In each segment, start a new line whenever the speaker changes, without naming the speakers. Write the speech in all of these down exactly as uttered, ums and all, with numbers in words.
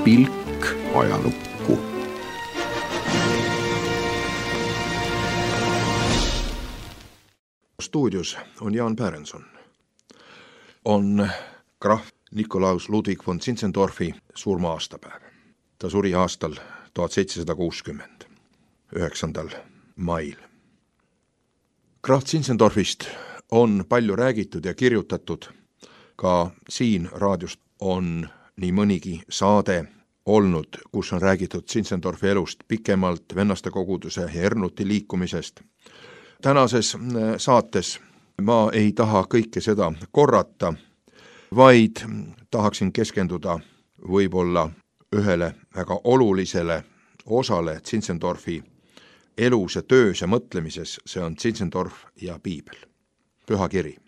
pilk ajalukku.
Stuudios on Jaan Pärenson. On krahv Nikolaus Ludwig von Zinzendorfi surma aastapäev. Ta suri aastal tuhat seitsesada kuuskümmend, üheksandal mail. Krahv Zinzendorfist on palju räägitud ja kirjutatud. Ka siin raadiost on nii mõnigi saade olnud, kus on räägitud Zinzendorfi elust pikemalt, vennaste koguduse ja Hernuti liikumisest. Tänases saates ma ei taha kõike seda korrata, vaid tahaksin keskenduda võib-olla ühele väga olulisele osale Zinzendorfi elus ja töös ja mõtlemises, see on Zinzendorf ja piibel, püha kiri.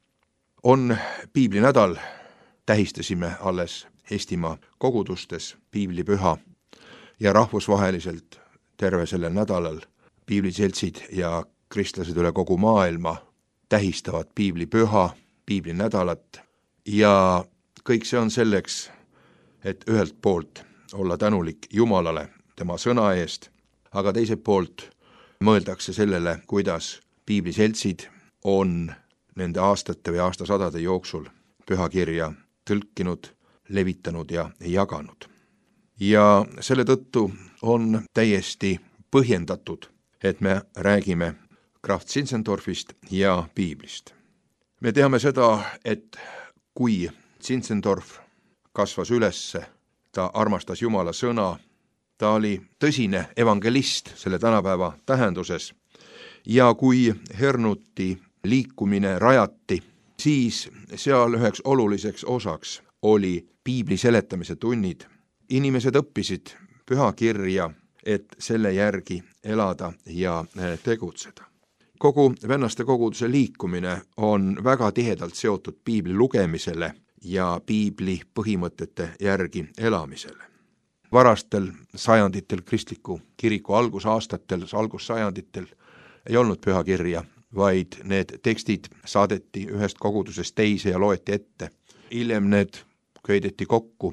On piiblinädal, tähistasime alles Eestimaa kogudustes piiblipüha ja rahvusvaheliselt terve sellel nädalal piibliseltsid ja kristlased üle kogu maailma tähistavad piiblipüha, piiblinädalat ja kõik see on selleks, et ühelt poolt olla tänulik Jumalale tema sõna eest, aga teiselt poolt mõeldakse sellele, kuidas piibliseltsid on nende aastate või aastasadade jooksul pühakirja tõlkinud, levitanud ja jaganud. Ja selle tõttu on täiesti põhjendatud, et me räägime krahv Zinzendorfist ja piiblist. Me teame seda, et kui Zinzendorf kasvas ülesse, ta armastas Jumala sõna, ta oli tõsine evangelist selle tänapäeva tähenduses ja kui Hernuti liikumine rajati, siis seal üheks oluliseks osaks oli piibli seletamise tunnid. Inimesed õppisid pühakirja, et selle järgi elada ja tegutseda. Kogu vennaste koguduse liikumine on väga tihedalt seotud piibli lugemisele ja piibli põhimõtete järgi elamisele. Varastel sajanditel, kristliku kiriku algusaastatel, algussajanditel ei olnud pühakirja, vaid need tekstid saadeti ühest kogudusest teise ja loeti ette. Hiljem need köideti kokku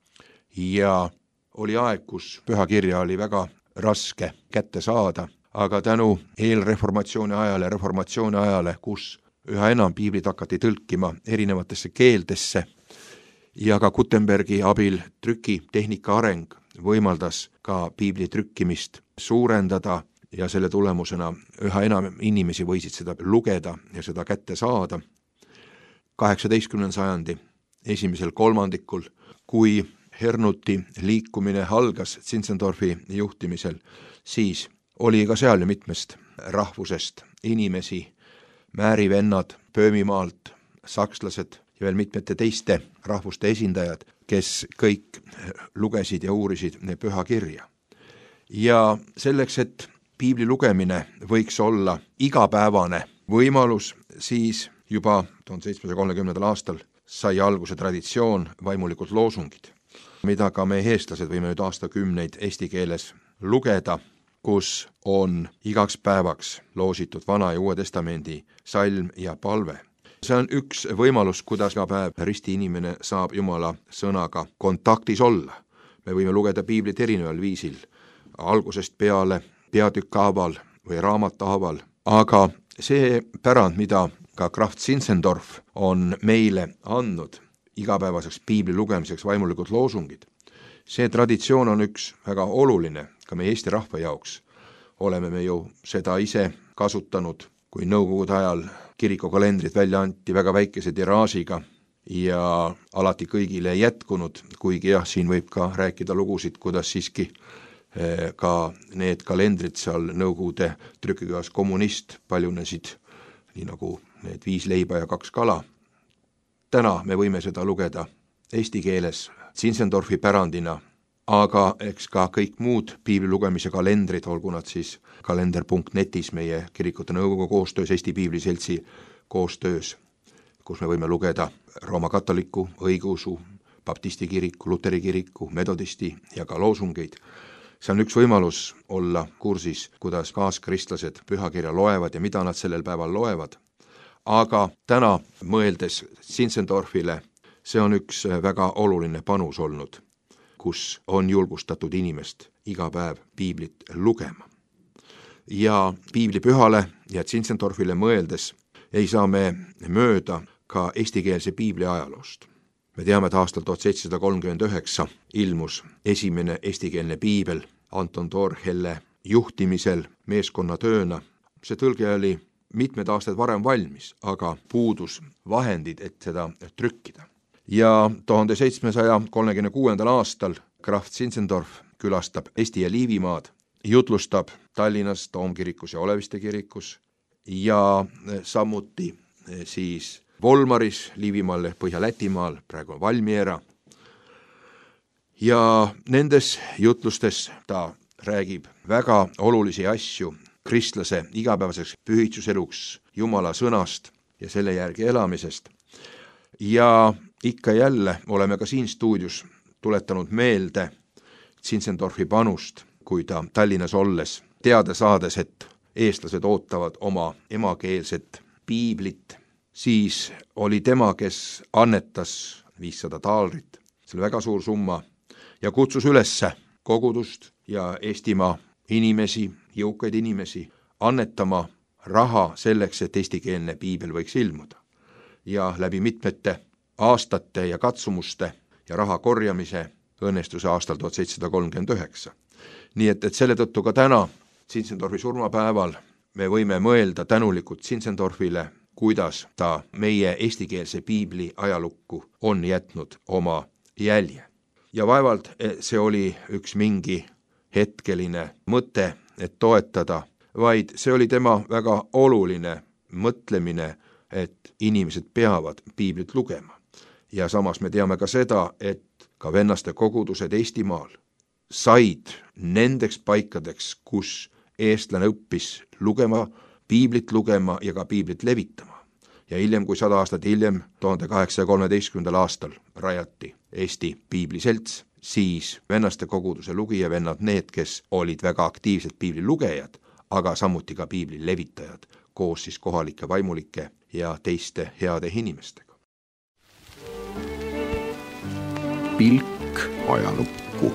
ja oli aeg, kus pühakirja oli väga raske kätte saada, aga tänu eelreformatsiooni ajale, reformatsiooni ajale, kus üha enam piiblit hakati tõlkima erinevatesse keeltesse ja ka Gutenbergi abil trükitehnika areng võimaldas ka piibli trükkimist suurendada ja selle tulemusena üha enam inimesi võisid seda lugeda ja seda kätte saada. kaheksateistkümnenda sajandi esimesel kolmandikul, kui Hernuti liikumine algas Zinzendorfi juhtimisel, siis oli ka seal ju mitmest rahvusest inimesi, määrivennad Pöömimaalt, sakslased ja veel mitmete teiste rahvuste esindajad, kes kõik lugesid ja uurisid pühakirja. Ja selleks, et piibli lugemine võiks olla igapäevane võimalus, siis juba tuhande seitsmesaja kolmekümnendal aastal sai alguse traditsioon vaimulikud loosungid, mida ka me eestlased võime nüüd aastakümneid eesti keeles lugeda, kus on igaks päevaks loositud Vana ja Uue Testamendi salm ja palve. See on üks võimalus, kuidas iga päev risti inimene saab Jumala sõnaga kontaktis olla. Me võime lugeda piiblit erineval viisil, algusest peale, peatükk haaval või raamat haaval, aga see pärand, mida ka krahv Zinzendorf on meile andnud igapäevaseks piibli lugemiseks vaimulikud loosungid. See traditsioon on üks väga oluline ka meie Eesti rahva jaoks. Oleme me ju seda ise kasutanud, kui nõukogude ajal kirikukalendrid välja anti väga väikese tiraažiga ja alati kõigile jätkunud, kuigi jah, siin võib ka rääkida lugusid, kuidas siiski ka need kalendrid seal nõukogude trükikojas Kommunist paljunesid, nii nagu need viis leiba ja kaks kala. Täna me võime seda lugeda eesti keeles Zinzendorfi pärandina, aga eks ka kõik muud piibli lugemise kalendrid, olgu nad siis kalender punkt netis meie kirikute nõukogu koostöös, Eesti Piibliseltsi koostöös, kus me võime lugeda Rooma katoliku, õigeusu, baptisti kiriku, luteri kiriku, metodisti ja ka loosungeid. See on üks võimalus olla kursis, kuidas kaaskristlased pühakirja loevad ja mida nad sellel päeval loevad. Aga täna mõeldes Zinzendorfile, see on üks väga oluline panus olnud, kus on julgustatud inimest iga päev piiblit lugema. Ja piiblipühale ja Zinzendorfile mõeldes ei saa me mööda ka eestikeelse piibli ajaloost. Me teame, et aastal tuhat seitsesada kolmkümmend üheksa ilmus esimene eestikeelne piibel Anton Torhelle juhtimisel meeskonnatööna. See tõlge oli mitmed aastad varem valmis, aga puudus vahendid, et seda trükkida. Ja tuhande seitsmesaja kolmekümne kuuendal aastal Graf Zinzendorf külastab Eesti ja Liivimaad, jutlustab Tallinnas Toomkirikus ja Oleviste kirikus ja samuti siis Volmaris, Liivimaal, Põhja-Lätimaal, praegu on Valmiera. Ja nendes jutlustes ta räägib väga olulisi asju kristlase igapäevaseks pühitsuseluks, Jumala sõnast ja selle järgi elamisest. Ja ikka jälle oleme ka siin stuudios tuletanud meelde Zinzendorfi panust, kui ta Tallinnas olles, teada saades, et eestlased ootavad oma emakeelset piiblit, siis oli tema, kes annetas viissada taalrit, see oli väga suur summa, ja kutsus üles kogudust ja Eestimaa inimesi, jõukaid inimesi, annetama raha selleks, et eestikeelne piibel võiks ilmuda. Ja läbi mitmete aastate ja katsumuste ja raha korjamise õnnestuse aastal tuhat seitsesada kolmkümmend üheksa. Nii et, et selle tõttu ka täna Zinzendorfi surmapäeval me võime mõelda tänulikult Zinzendorfile, kuidas ta meie eestikeelse piibli ajalukku on jätnud oma jälje. Ja vaevalt see oli üks mingi hetkeline mõte, et toetada, vaid see oli tema väga oluline mõtlemine, et inimesed peavad piiblit lugema. Ja samas me teame ka seda, et ka vennaste kogudused Eestimaal said nendeks paikadeks, kus eestlane õppis lugema, piiblit lugema ja ka piiblit levitama. Ja hiljem, kui sada aastat hiljem, tuhande kaheksasaja kolmeteistkümnendal aastal rajati Eesti piibliselts, siis vennaste koguduse lugijavennad need, kes olid väga aktiivsed piibli lugejad, aga samuti ka piibli levitajad, koos siis kohalike vaimulike ja teiste heade inimestega.
Pilk ajalukku.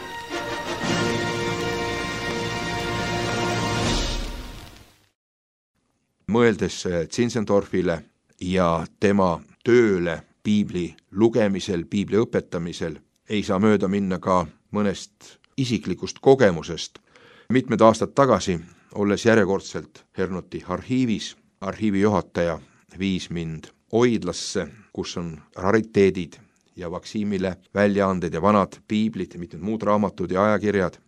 Mõeldes Zinzendorfile ja tema tööle piibli lugemisel, piibli õpetamisel, ei saa mööda minna ka mõnest isiklikust kogemusest. Mitmed aastad tagasi, olles järjekordselt Hernoti arhiivis, arhiivi juhataja viis mind Oidlasse, kus on rariteedid ja Vaksiimile väljaanded ja vanad piiblid ja mitmed muud raamatud ja ajakirjad.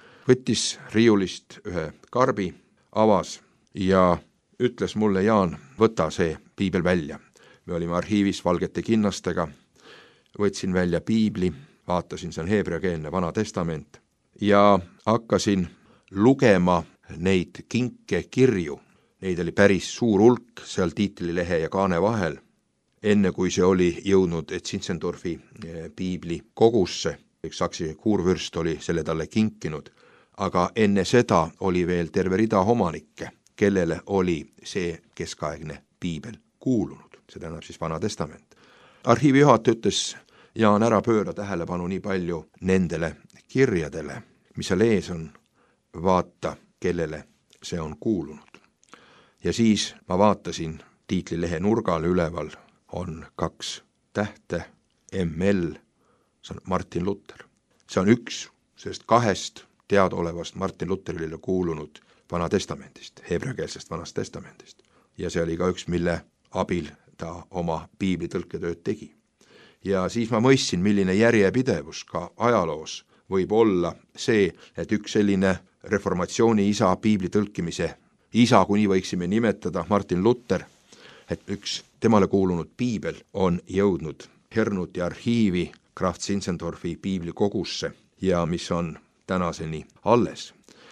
Võttis riiulist ühe karbi, avas ja ütles mulle, Jaan, võta see piibel välja. Me olime arhiivis valgete kinnastega, võtsin välja piibli, vaatasin, see on heebreakeelne Vana Testament, ja hakkasin lugema neid kinke kirju. Neid oli päris suur hulk seal tiitlilehe ja kaane vahel, enne kui see oli jõudnud Zinzendorfi piibli kogusse. Üks saksi kuurvürst oli selle talle kinkinud, aga enne seda oli veel terve rida homanikke, kellele oli see keskaegne piibel kuulunud. See tähendab siis Vana Testament. Arhiivi juhataja ütles, Jaan, ära pööra tähelepanu nii palju nendele kirjadele, mis seal ees on, vaata, kellele see on kuulunud. Ja siis ma vaatasin tiitlilehe nurgal üleval on kaks tähte, M L, see on Martin Luther. See on üks sellest kahest teadaolevast Martin Lutherile kuulunud Vana Testamendist, heebreakeelsest Vanast Testamendist. Ja see oli ka üks, mille abil ta oma piiblitõlketööd tegi. Ja siis ma mõistsin, milline järjepidevus ka ajaloos võib olla see, et üks selline reformatsiooni isa, piibli tõlkimise isa, kuni võiksime nimetada Martin Luther, et üks temale kuulunud piibel on jõudnud Hernuti arhiivi Graf Zinzendorfi piiblikogusse ja mis on tänaseni alles.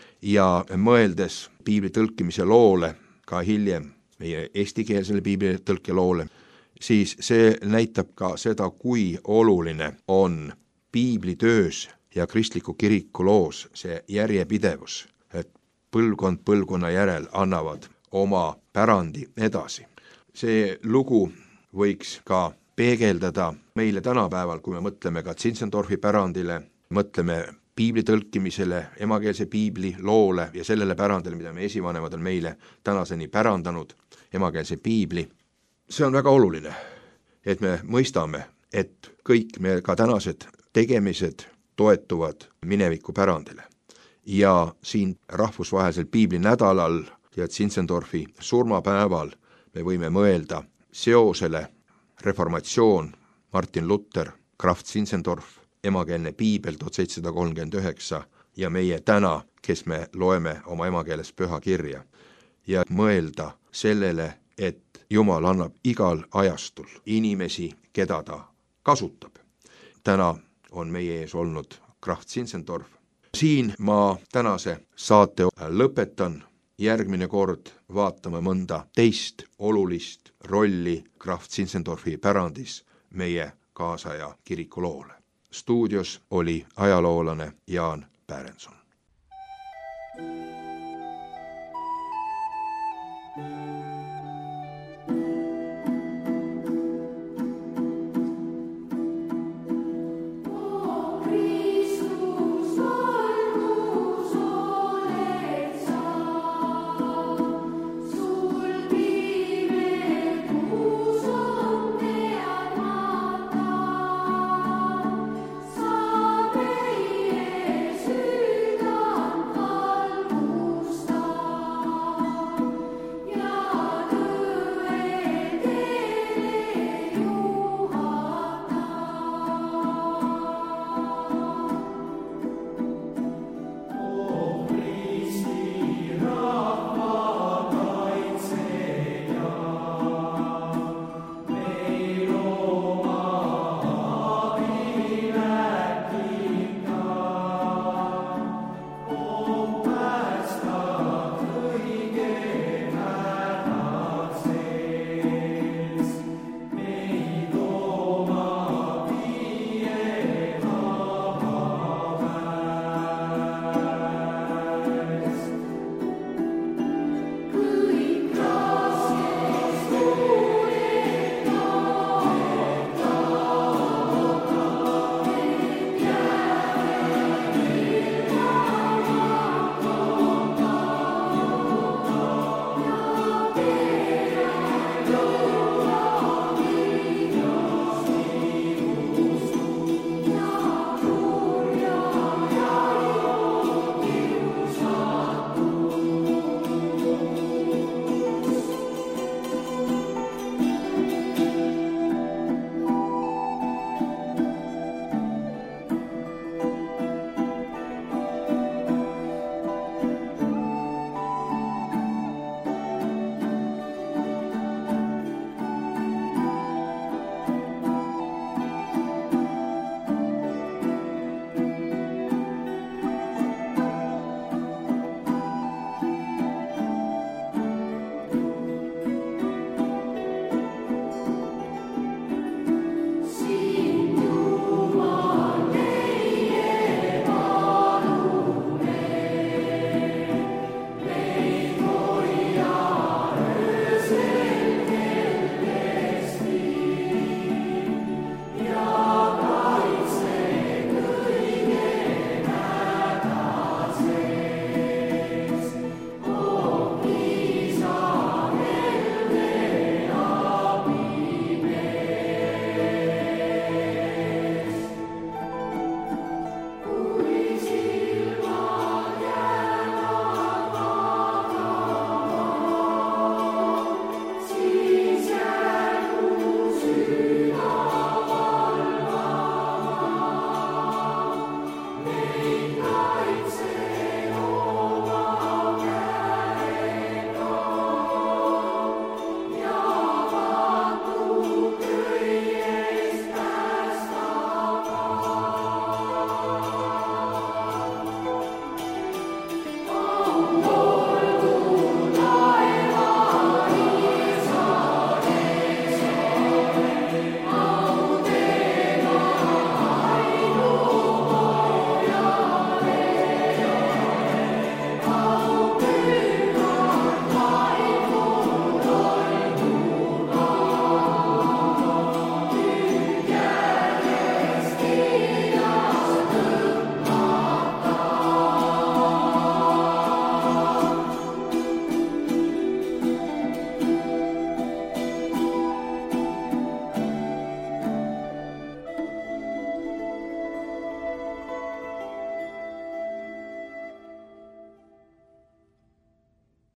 Ja mõeldes piibli tõlkimise loole ka hiljem, meie eestikeelsele piibli tõlke loole, siis see näitab ka seda, kui oluline on piiblitöös ja kristliku kiriku loos see järjepidevus, et põlvkond põlvkonna järel annavad oma pärandi edasi. See lugu võiks ka peegeldada meile tänapäeval, kui me mõtleme ka Zinzendorfi pärandile, mõtleme piibli tõlkimisele, emakeelse piibli loole ja sellele pärandile, mida me esivanemad on meile tänaseni pärandanud, emakeelse piibli. See on väga oluline, et me mõistame, et kõik me ka tänased tegemised toetuvad mineviku pärandile. Ja siin rahvusvahelisel piibli nädalal ja Zinzendorfi surmapäeval me võime mõelda seosele reformatsioon, Martin Luther, Graf Zinzendorf, emakeelne piibel tuhat seitsesada kolmkümmend üheksa ja meie täna, kes me loeme oma emakeeles püha kirja. Ja mõelda sellele, et Jumal annab igal ajastul inimesi, keda ta kasutab. Täna on meie ees olnud Graf Zinzendorf. Siin ma tänase saate lõpetan. Järgmine kord vaatame mõnda teist olulist rolli Graf Zinzendorfi pärandis meie kaasaja kirikuloole. Stuudios oli ajaloolane Jaan Pärenson.